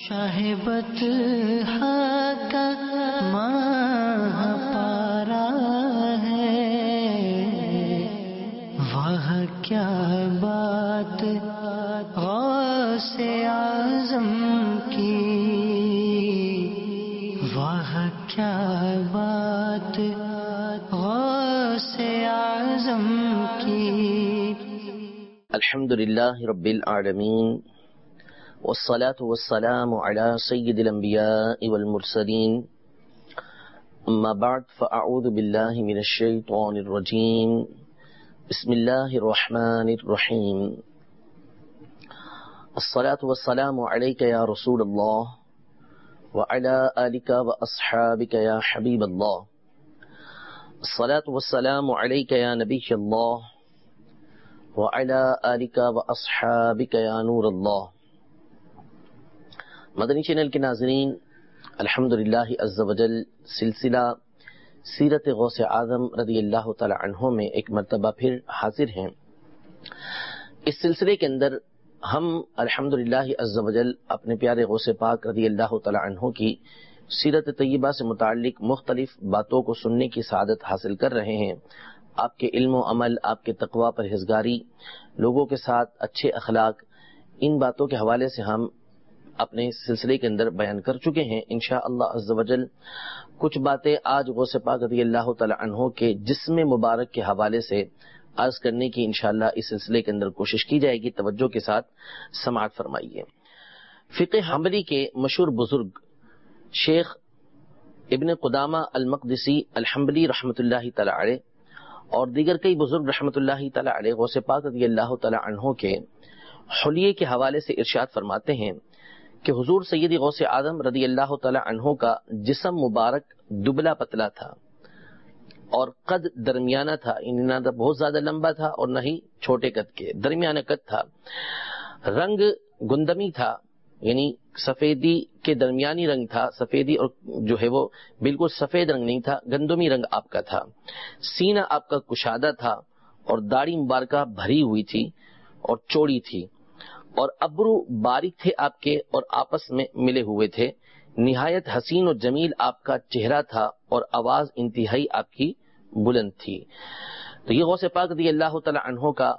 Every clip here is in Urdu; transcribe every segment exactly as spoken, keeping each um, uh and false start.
شہبت کا ماہ پارا ہے، وہ کیا بات غوث اعظم کی، وہ کیا بات غوث اعظم کی۔ الحمد للہ رب العالمین، والصلاة والسلام على سید الانبیاء والمرسلین، اما بعد فاعوذ باللہ من الشیطان الرجیم، بسم اللہ الرحمن الرحیم۔ الصلاة والسلام علیک یا رسول اللہ وعلى آلک واصحابک یا حبیب اللہ۔ الصلاة والسلام علیک یا نبی اللہ وعلى آلک واصحابک یا نور اللہ۔ مدنی چینل کے ناظرین، الحمدللہ عز وجل سلسلہ سیرت غوث اعظم رضی اللہ تعالی عنہ میں ایک مرتبہ پھر حاضر ہیں۔ اس سلسلے کے اندر ہم الحمدللہ عز وجل اپنے پیارے غوث پاک رضی اللہ تعالی عنہ کی سیرت طیبہ سے متعلق مختلف باتوں کو سننے کی سعادت حاصل کر رہے ہیں۔ آپ کے علم و عمل، آپ کے تقوی پرہیزگاری، لوگوں کے ساتھ اچھے اخلاق، ان باتوں کے حوالے سے ہم اپنے سلسلے کے اندر بیان کر چکے ہیں۔ انشاءاللہ عز وجل کچھ باتیں آج غوث پاک رضی اللہ تعالی عنہ کے جسم مبارک کے حوالے سے عرض کرنے کی انشاءاللہ اس سلسلے کے اندر کوشش کی جائے گی۔ توجہ کے ساتھ سماعت فرمائیے۔ فقہ حنبلی کے مشہور بزرگ شیخ ابن قدامہ المقدسی الحنبلی رحمۃ اللہ تعالی علیہ اور دیگر کئی بزرگ رحمۃ اللہ تعالی علیہ غوث پاک رضی اللہ تعالی عنہ کے حلیے کے حوالے سے ارشاد فرماتے ہیں کہ حضور سیدی غوث اعظم رضی اللہ تعالی عنہ کا جسم مبارک دبلا پتلا تھا اور قد درمیانہ تھا، یعنی نہ بہت زیادہ لمبا تھا اور نہ ہی چھوٹے قد کے، درمیانہ قد تھا۔ رنگ گندمی تھا، یعنی سفیدی کے درمیانی رنگ تھا، سفیدی اور جو ہے وہ بالکل سفید رنگ نہیں تھا، گندمی رنگ آپ کا تھا۔ سینہ آپ کا کشادہ تھا اور داڑھی مبارکہ بھری ہوئی تھی اور چوڑی تھی، اور ابرو باریک تھے آپ کے اور آپس میں ملے ہوئے تھے۔ نہایت حسین و جمیل آپ کا چہرہ تھا اور آواز انتہائی آپ کی بلند تھی۔ تو یہ غوث پاک رضی اللہ تعالی عنہ کا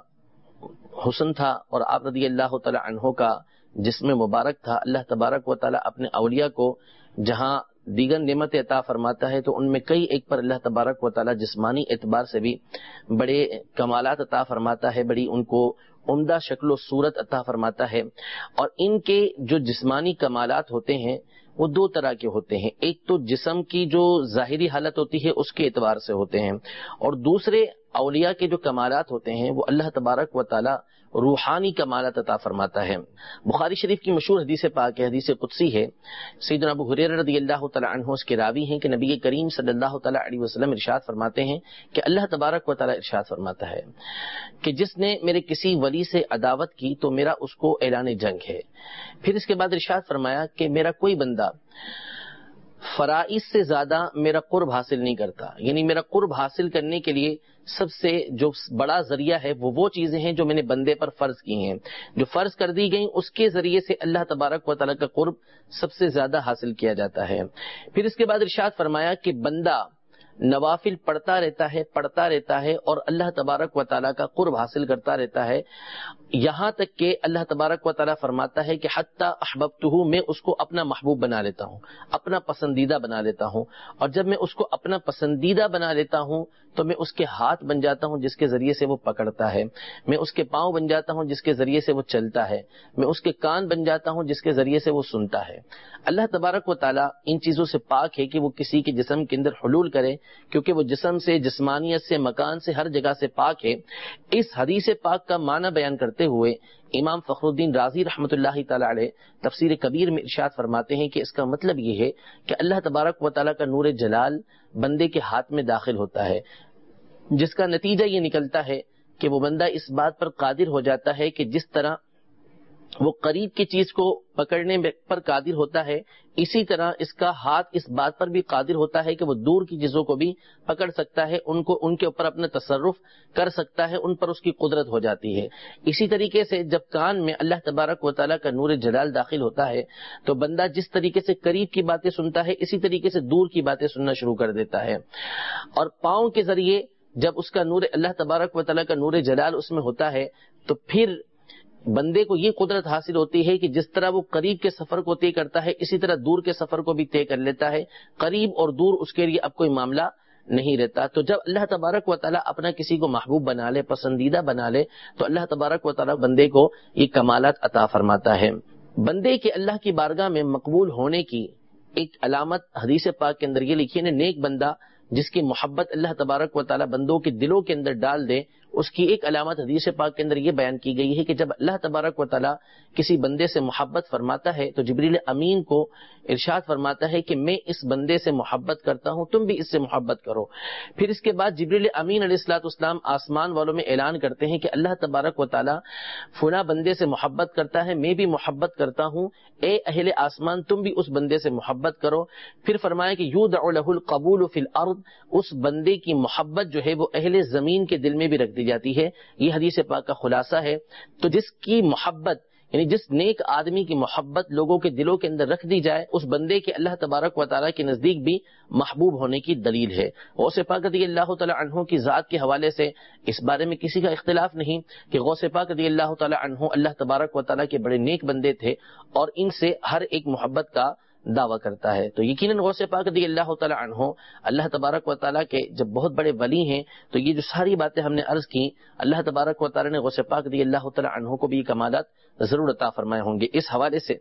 حسن تھا اور آپ رضی اللہ تعالی عنہ کا جسم مبارک تھا۔ اللہ تبارک و تعالی اپنے اولیاء کو جہاں دیگر نعمت عطا فرماتا ہے تو ان میں کئی ایک پر اللہ تبارک و تعالی جسمانی اعتبار سے بھی بڑے کمالات عطا فرماتا ہے، بڑی ان کو عمدہ شکل و صورت عطا فرماتا ہے۔ اور ان کے جو جسمانی کمالات ہوتے ہیں وہ دو طرح کے ہوتے ہیں، ایک تو جسم کی جو ظاہری حالت ہوتی ہے اس کے اعتبار سے ہوتے ہیں، اور دوسرے اولیاء کے جو کمالات ہوتے ہیں وہ اللہ تبارک و تعالی روحانی کمالات عطا فرماتا ہے۔ بخاری شریف کی مشہور حدیث پاک ہے، حدیث قدسی ہے، سیدنا ابو ہریرہ رضی اللہ تعالی عنہ اس کے راوی ہیں کہ نبی کریم صلی اللہ تعالی علیہ وسلم ارشاد فرماتے ہیں کہ اللہ تبارک و تعالی ارشاد فرماتا ہے کہ جس نے میرے کسی ولی سے عداوت کی تو میرا اس کو اعلان جنگ ہے۔ پھر اس کے بعد ارشاد فرمایا کہ میرا کوئی بندہ فرائض سے زیادہ میرا قرب حاصل نہیں کرتا، یعنی میرا قرب حاصل کرنے کے لیے سب سے جو بڑا ذریعہ ہے وہ وہ چیزیں ہیں جو میں نے بندے پر فرض کی ہیں، جو فرض کر دی گئیں اس کے ذریعے سے اللہ تبارک و تعالیٰ کا قرب سب سے زیادہ حاصل کیا جاتا ہے۔ پھر اس کے بعد ارشاد فرمایا کہ بندہ نوافل پڑھتا رہتا ہے پڑھتا رہتا ہے اور اللہ تبارک و تعالیٰ کا قرب حاصل کرتا رہتا ہے، یہاں تک کہ اللہ تبارک و تعالیٰ فرماتا ہے کہ حتی احببتہ، میں اس کو اپنا محبوب بنا لیتا ہوں، اپنا پسندیدہ بنا لیتا ہوں، اور جب میں اس کو اپنا پسندیدہ بنا لیتا ہوں تو میں اس کے ہاتھ بن جاتا ہوں جس کے ذریعے سے وہ پکڑتا ہے، میں اس کے پاؤں بن جاتا ہوں جس کے ذریعے سے وہ چلتا ہے، میں اس کے کان بن جاتا ہوں جس کے ذریعے سے وہ سنتا ہے۔ اللہ تبارک و تعالیٰ ان چیزوں سے پاک ہے کہ وہ کسی کے جسم کے اندر حلول کرے، کیونکہ وہ جسم سے، جسمانیت سے، مکان سے، ہر جگہ سے پاک ہے۔ اس حدیث پاک کا معنی بیان کرتے ہوئے امام فخر الدین رازی رحمۃ اللہ تعالی علیہ تفسیر کبیر میں ارشاد فرماتے ہیں کہ اس کا مطلب یہ ہے کہ اللہ تبارک و تعالیٰ کا نور جلال بندے کے ہاتھ میں داخل ہوتا ہے، جس کا نتیجہ یہ نکلتا ہے کہ وہ بندہ اس بات پر قادر ہو جاتا ہے کہ جس طرح وہ قریب کی چیز کو پکڑنے پر قادر ہوتا ہے، اسی طرح اس کا ہاتھ اس بات پر بھی قادر ہوتا ہے کہ وہ دور کی چیزوں کو بھی پکڑ سکتا ہے، ان کو ان کے اوپر اپنا تصرف کر سکتا ہے، ان پر اس کی قدرت ہو جاتی ہے۔ اسی طریقے سے جب کان میں اللہ تبارک و تعالیٰ کا نور جلال داخل ہوتا ہے تو بندہ جس طریقے سے قریب کی باتیں سنتا ہے اسی طریقے سے دور کی باتیں سننا شروع کر دیتا ہے۔ اور پاؤں کے ذریعے جب اس کا نور اللہ تبارک و تعالیٰ کا نور جلال اس میں ہوتا ہے تو پھر بندے کو یہ قدرت حاصل ہوتی ہے کہ جس طرح وہ قریب کے سفر کو طے کرتا ہے اسی طرح دور کے سفر کو بھی طے کر لیتا ہے۔ قریب اور دور اس کے لیے اب کوئی معاملہ نہیں رہتا۔ تو جب اللہ تبارک و تعالیٰ اپنا کسی کو محبوب بنا لے، پسندیدہ بنا لے، تو اللہ تبارک و تعالیٰ بندے کو یہ کمالات عطا فرماتا ہے۔ بندے کے اللہ کی بارگاہ میں مقبول ہونے کی ایک علامت حدیث پاک کے اندر یہ لکھی ہے، نیک بندہ جس کی محبت اللہ تبارک و تعالیٰ بندوں کے دلوں کے اندر ڈال دے، اس کی ایک علامت حدیث پاک کے اندر یہ بیان کی گئی ہے کہ جب اللہ تبارک و تعالیٰ کسی بندے سے محبت فرماتا ہے تو جبریل امین کو ارشاد فرماتا ہے کہ میں اس بندے سے محبت کرتا ہوں، تم بھی اس سے محبت کرو۔ پھر اس کے بعد جبریل امین علیہ الصلوۃ والسلام آسمان والوں میں اعلان کرتے ہیں کہ اللہ تبارک و تعالیٰ فلاں بندے سے محبت کرتا ہے، میں بھی محبت کرتا ہوں، اے اہل آسمان تم بھی اس بندے سے محبت کرو۔ پھر فرمایا کہ یودع لہ القبول فی الارض، اس بندے کی محبت جو ہے وہ اہل زمین کے دل میں بھی رکھ دی جاتی ہے۔ یہ حدیث پاک کا خلاصہ ہے۔ تو جس کی محبت یعنی جس نیک آدمی کی محبت لوگوں کے دلوں کے اندر رکھ دی جائے اس بندے کے اللہ تبارک و تعالیٰ کے نزدیک بھی محبوب ہونے کی دلیل ہے۔ غوث پاک رضی اللہ تعالیٰ عنہ کی ذات کے حوالے سے اس بارے میں کسی کا اختلاف نہیں کہ غوث پاک رضی اللہ تعالیٰ عنہ اللہ تبارک و تعالیٰ کے بڑے نیک بندے تھے اور ان سے ہر ایک محبت کا دعویٰ کرتا ہے۔ تو یقیناً غوث پاک رضی اللہ تعالیٰ عنہ اللہ تبارک و تعالیٰ کے جب بہت بڑے ولی ہیں تو یہ جو ساری باتیں ہم نے عرض کی اللہ تبارک و تعالیٰ نے غوث پاک رضی اللہ تعالیٰ عنہ کو بھی یہ کمالات ضرور عطا فرمائے ہوں گے۔ اس حوالے سے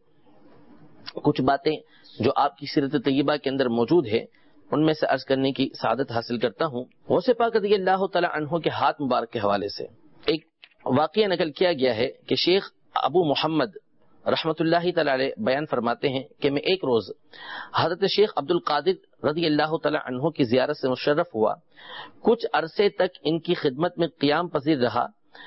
کچھ باتیں جو آپ کی سیرت طیبہ کے اندر موجود ہے ان میں سے عرض کرنے کی سعادت حاصل کرتا ہوں۔ غوث پاک رضی اللہ تعالیٰ عنہ کے ہاتھ مبارک کے حوالے سے ایک واقعہ نقل کیا گیا ہے کہ شیخ ابو محمد رحمت اللہ تعالی علیہ بیان فرماتے ہیں کہ میں ایک روز حضرت شیخ عبد القادر رضی اللہ تعالی عنہ کی زیارت سے مشرف ہوا، کچھ عرصے تک ان کی خدمت میں قیام پذیر رہا۔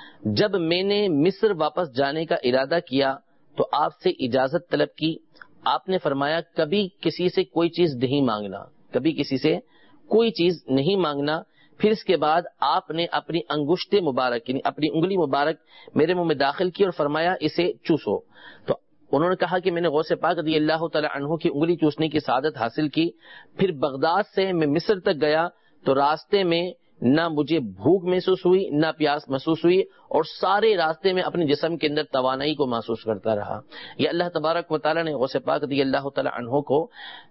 جب میں نے مصر واپس جانے کا ارادہ کیا تو آپ سے اجازت طلب کی۔ آپ نے فرمایا کبھی کسی سے کوئی چیز نہیں مانگنا، کبھی کسی سے کوئی چیز نہیں مانگنا۔ پھر اس کے بعد آپ نے اپنی انگشت مبارک یعنی اپنی انگلی مبارک میرے منہ میں داخل کی اور فرمایا اسے چوسو۔ تو انہوں نے کہا کہ میں نے غوث پاک رضی اللہ تعالی عنہ کی انگلی چوسنے کی سعادت حاصل کی۔ پھر بغداد سے میں مصر تک گیا تو راستے میں نہ مجھے بھوک محسوس ہوئی نہ پیاس محسوس ہوئی اور سارے راستے میں اپنے جسم کے اندر توانائی کو محسوس کرتا رہا۔ یہ اللہ تبارک و تعالی نے غوث پاک رضی اللہ تعالی عنہ کو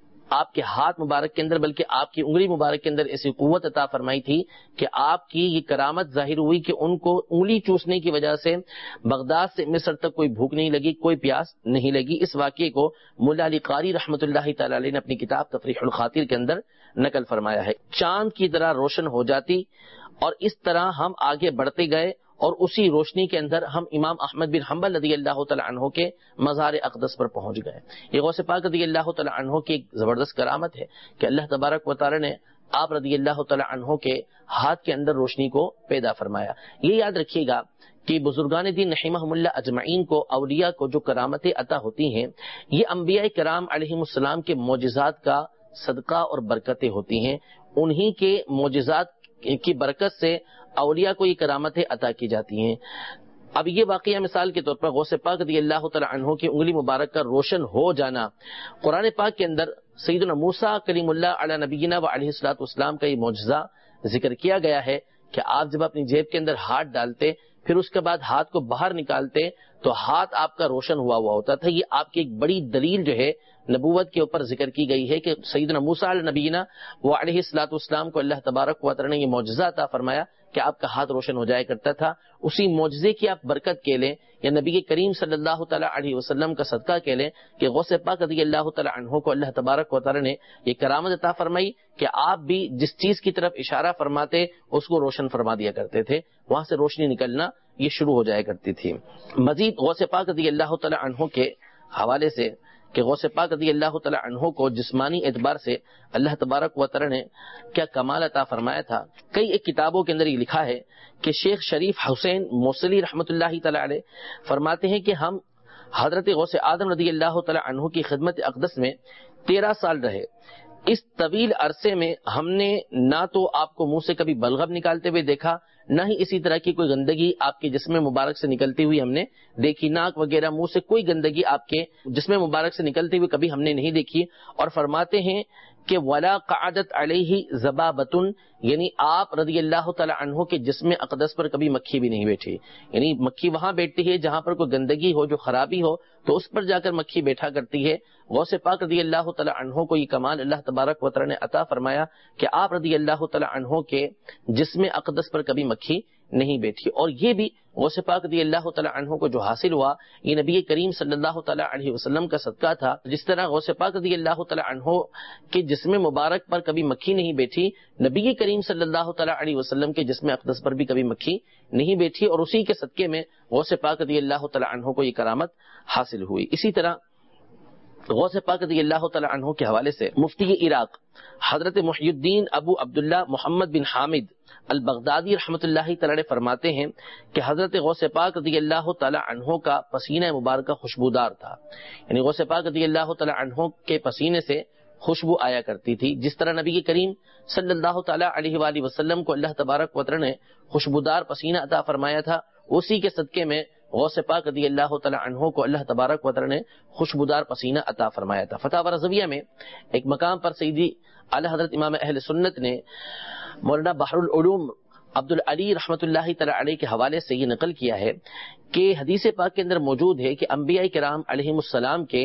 آپ کے ہاتھ مبارک کے اندر بلکہ آپ کی انگلی مبارک کے اندر ایسی قوت عطا فرمائی تھی کہ آپ کی یہ کرامت ظاہر ہوئی کہ ان کو انگلی چوسنے کی وجہ سے بغداد سے مصر تک کوئی بھوک نہیں لگی، کوئی پیاس نہیں لگی۔ اس واقعے کو مولا علی قاری رحمۃ اللہ تعالی علیہ نے اپنی کتاب تفریح الخاطر کے اندر نقل فرمایا ہے۔ چاند کی طرح روشن ہو جاتی اور اس طرح ہم آگے بڑھتے گئے اور اسی روشنی کے اندر ہم امام احمد بن حنبل رضی اللہ تعالی عنہ کے مزار اقدس پر پہنچ گئے۔ یہ غوث پاک رضی اللہ تعالی عنہ کی ایک زبردست کرامت ہے کہ اللہ تبارک و تعالی نے آپ رضی اللہ تعالی عنہ کے ہاتھ کے اندر روشنی کو پیدا فرمایا۔ یہ یاد رکھیے گا کہ بزرگان دین رحمہم اللہ اجمعین کو اولیاء کو جو کرامتیں عطا ہوتی ہیں یہ انبیاء کرام علیہم السلام کے معجزات کا صدقہ اور برکتیں ہوتی ہیں، انہی کے معجزات کی برکت سے اولیاء کو یہ کرامتیں عطا کی جاتی ہیں۔ اب یہ واقعہ مثال کے طور پر غوث پاک رضی اللہ تعالی عنہ کی انگلی مبارک کا روشن ہو جانا، قرآن پاک کے اندر سیدنا موسیٰ کلیم اللہ علی نبینا و علیہ الصلوۃ والسلام کا یہ معجزہ ذکر کیا گیا ہے کہ آپ جب اپنی جیب کے اندر ہاتھ ڈالتے پھر اس کے بعد ہاتھ کو باہر نکالتے تو ہاتھ آپ کا روشن ہوا ہوا ہوتا تھا۔ یہ آپ کی ایک بڑی دلیل جو ہے نبوت کے اوپر ذکر کی گئی ہے کہ سیدنا موسیٰ علیہ نبینا و علیہ الصلوۃ والسلام کو اللہ تبارک و تعالی نے یہ معجزہ عطا فرمایا کہ آپ کا ہاتھ روشن ہو جایا کرتا تھا۔ اسی معجزے کی آپ برکت کے لیں یا نبی کریم صلی اللہ تعالی علیہ وسلم کا صدقہ کے لیں کہ غوث پاک رضی اللہ تعالی عنہ کو اللہ تبارک و تعالی نے یہ کرامت عطا فرمائی کہ آپ بھی جس چیز کی طرف اشارہ فرماتے اس کو روشن فرما دیا کرتے تھے، وہاں سے روشنی نکلنا یہ شروع ہو جایا کرتی تھی۔ مزید غوث پاک رضی اللہ تعالی عنہ کے حوالے سے کہ غوث پاک رضی اللہ تعالی عنہ کو جسمانی اعتبار سے اللہ تبارک و تعالی نے کیا کمال عطا فرمایا تھا۔ کئی ایک کتابوں کے اندر یہ لکھا ہے کہ شیخ شریف حسین موصلی رحمۃ اللہ تعالی علیہ فرماتے ہیں کہ ہم حضرت غوث اعظم رضی اللہ تعالی عنہ کی خدمت اقدس میں تیرہ سال رہے. اس طویل عرصے میں ہم نے نہ تو آپ کو منہ سے کبھی بلغم نکالتے ہوئے دیکھا، نہ ہی اسی طرح کی کوئی گندگی آپ کے جسم مبارک سے نکلتی ہوئی ہم نے دیکھی. ناک وغیرہ منہ سے کوئی گندگی آپ کے جسم مبارک سے نکلتی ہوئی کبھی ہم نے نہیں دیکھی. اور فرماتے ہیں کہ ولا قعدت علیہ ذبابۃ، یعنی آپ رضی اللہ تعالی عنہ کے جسم اقدس پر کبھی مکھی بھی نہیں بیٹھی. یعنی مکھی وہاں بیٹھتی ہے جہاں پر کوئی گندگی ہو، جو خرابی ہو، تو اس پر جا کر مکھی بیٹھا کرتی ہے. غوث پاک رضی اللہ تعالی عنہ کو یہ کمال اللہ تبارک و تعالی نے عطا فرمایا کہ آپ رضی اللہ تعالی عنہ کے جسم اقدس پر کبھی مکھی نہیں بیٹھی. اور یہ بھی غوث پاک رضی اللہ تعالی عنہ کو جو حاصل ہوا یہ نبی کریم صلی اللہ تعالی علیہ وسلم کا صدقہ تھا. جس طرح غوث پاک رضی اللہ تعالی عنہ کے جسم مبارک پر کبھی مکھی نہیں بیٹھی، نبی کریم صلی اللہ تعالی علیہ وسلم کے جسم اقدس پر بھی کبھی مکھی نہیں بیٹھی، اور اسی کے صدقے میں غوث پاک رضی اللہ تعالی عنہ کو یہ کرامت حاصل ہوئی. اسی طرح غوث پاک رضی اللہ تعالی عنہ کے حوالے سے مفتی عراق حضرت محی الدین ابو عبداللہ محمد بن حامد البغدادی رحمۃ اللہ تعالی فرماتے ہیں کہ حضرت غوث پاک رضی اللہ تعالی عنہ کا پسینہ مبارکہ خوشبودار تھا. یعنی غوث پاک رضی اللہ تعالی عنہ کے پسینے سے خوشبو آیا کرتی تھی. جس طرح نبی کریم صلی اللہ تعالی علیہ وآلہ وسلم کو اللہ تبارک و تعالی نے خوشبودار پسینہ عطا فرمایا تھا، اسی کے صدقے میں غوث پاک رضی اللہ تعالی عنہ کو اللہ تبارک و تعالی نے خوشبودار پسینہ عطا فرمایا تھا. فتح رضویہ میں ایک مقام پر سیدی اعلی حضرت امام اہل سنت نے مولانا بحر العلوم عبد العلی رحمۃ اللہ تعالی علیہ کے حوالے سے یہ نقل کیا ہے کہ حدیث پاک کے اندر موجود ہے کہ انبیاء کرام علیہم السلام کے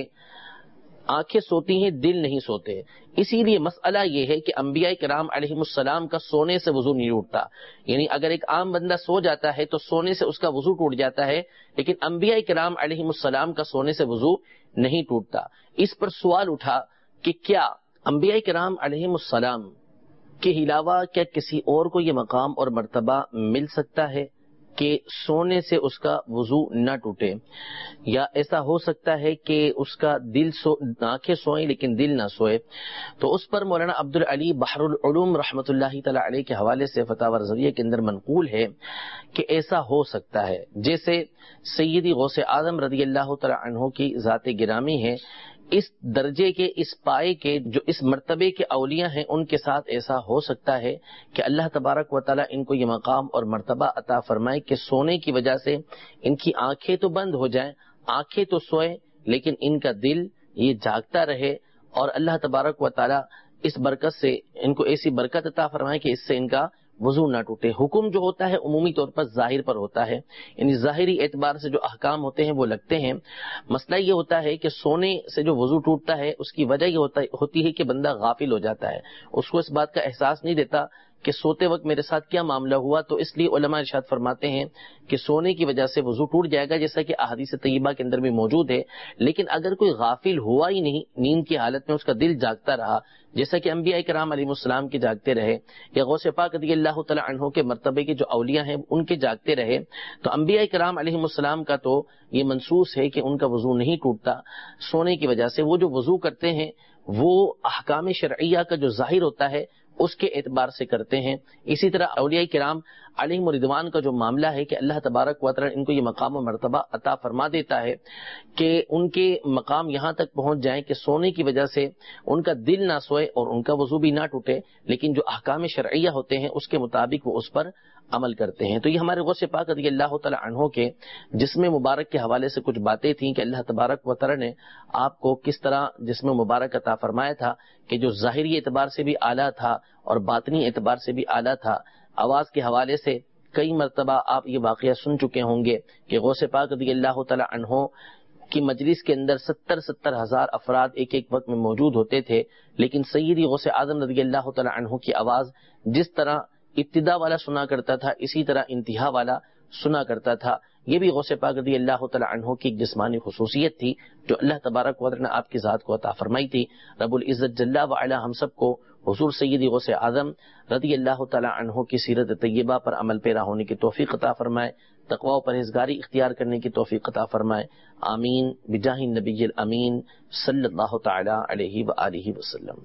آنکھیں سوتی ہیں، دل نہیں سوتے. اسی لیے مسئلہ یہ ہے کہ انبیاء کرام علیہم السلام کا سونے سے وضو نہیں ٹوٹتا. یعنی اگر ایک عام بندہ سو جاتا ہے تو سونے سے اس کا وضو ٹوٹ جاتا ہے، لیکن انبیاء کرام علیہم السلام کا سونے سے وضو نہیں ٹوٹتا. اس پر سوال اٹھا کہ کیا انبیاء کرام علیہم السلام کے علاوہ کیا کسی اور کو یہ مقام اور مرتبہ مل سکتا ہے کہ سونے سے اس کا وضو نہ ٹوٹے؟ یا ایسا ہو سکتا ہے کہ اس کا دل سو آنکھیں سوئیں لیکن دل نہ سوئے؟ تو اس پر مولانا عبد العلی بحر العلوم رحمۃ اللہ تعالی علیہ کے حوالے سے فتاوی رضویہ کے اندر منقول ہے کہ ایسا ہو سکتا ہے. جیسے سیدی غوث اعظم رضی اللہ تعالی عنہ کی ذات گرامی ہے، اس درجے کے، اس پائے کے، جو اس مرتبے کے اولیاء ہیں، ان کے ساتھ ایسا ہو سکتا ہے کہ اللہ تبارک و تعالیٰ ان کو یہ مقام اور مرتبہ عطا فرمائے کہ سونے کی وجہ سے ان کی آنکھیں تو بند ہو جائیں، آنکھیں تو سوئیں، لیکن ان کا دل یہ جاگتا رہے، اور اللہ تبارک و تعالیٰ اس برکت سے ان کو ایسی برکت عطا فرمائے کہ اس سے ان کا وضو نہ ٹوٹے. حکم جو ہوتا ہے عمومی طور پر ظاہر پر ہوتا ہے، یعنی ظاہری اعتبار سے جو احکام ہوتے ہیں وہ لگتے ہیں. مسئلہ یہ ہوتا ہے کہ سونے سے جو وضو ٹوٹتا ہے اس کی وجہ یہ ہوتا ہوتی ہے کہ بندہ غافل ہو جاتا ہے، اس کو اس بات کا احساس نہیں دیتا کہ سوتے وقت میرے ساتھ کیا معاملہ ہوا. تو اس لیے علماء ارشاد فرماتے ہیں کہ سونے کی وجہ سے وضو ٹوٹ جائے گا، جیسا کہ احادیث طیبہ کے اندر بھی موجود ہے. لیکن اگر کوئی غافل ہوا ہی نہیں، نیند کی حالت میں اس کا دل جاگتا رہا، جیسا کہ انبیاء کرام علیہ السلام کے جاگتے رہے، یا غوث پاک رضی اللہ تعالی عنہ کے مرتبے کے جو اولیاء ہیں ان کے جاگتے رہے، تو انبیاء کرام علیہ السلام کا تو یہ منصوص ہے کہ ان کا وضو نہیں ٹوٹتا سونے کی وجہ سے. وہ جو وضو کرتے ہیں وہ احکام شرعیہ کا جو ظاہر ہوتا ہے اس کے اعتبار سے کرتے ہیں. اسی طرح اولیاء کرام علیہم رضوان کا جو معاملہ ہے کہ اللہ تبارک و تعالی ان کو یہ مقام و مرتبہ عطا فرما دیتا ہے کہ ان کے مقام یہاں تک پہنچ جائیں کہ سونے کی وجہ سے ان کا دل نہ سوئے اور ان کا وضو بھی نہ ٹوٹے، لیکن جو احکام شرعیہ ہوتے ہیں اس کے مطابق وہ اس پر عمل کرتے ہیں. تو یہ ہمارے غوث پاک رضی اللہ تعالی عنہ کے جسم مبارک کے حوالے سے کچھ باتیں تھیں کہ اللہ تبارک و تعالی نے آپ کو کس طرح جسم مبارک عطا فرمایا تھا کہ جو ظاہری اعتبار سے بھی اعلیٰ تھا اور باطنی اعتبار سے بھی اعلیٰ تھا. آواز کے حوالے سے کئی مرتبہ آپ یہ واقعہ سن چکے ہوں گے کہ غوث پاک رضی اللہ تعالی عنہ کی مجلس کے اندر ستر ستر ہزار افراد ایک ایک وقت میں موجود ہوتے تھے، لیکن سیدی غوث اعظم رضی اللہ تعالی عنہ کی آواز جس طرح ابتدا والا سنا کرتا تھا اسی طرح انتہا والا سنا کرتا تھا. یہ بھی غوث پاک رضی اللہ تعالی عنہ کی ایک جسمانی خصوصیت تھی جو اللہ تبارک و تعالی نے آپ کی ذات کو عطا فرمائی تھی. رب العزت جل وعلا ہم سب کو حضور سیدی غوث اعظم رضی اللہ تعالی عنہ کی سیرت طیبہ پر عمل پیرا ہونے کی توفیق عطا فرمائے، تقوی و پرہیزگاری اختیار کرنے کی توفیق عطا فرمائے. آمین بجاہ النبی الامین صلی اللہ تعالی علیہ وآلہ وسلم.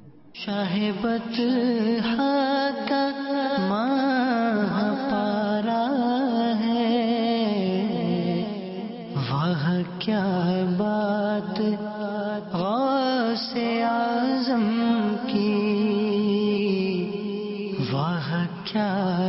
شاہبت کا ماہ پارا ہے، وہ کیا بات غوث اعظم کی، واہ کیا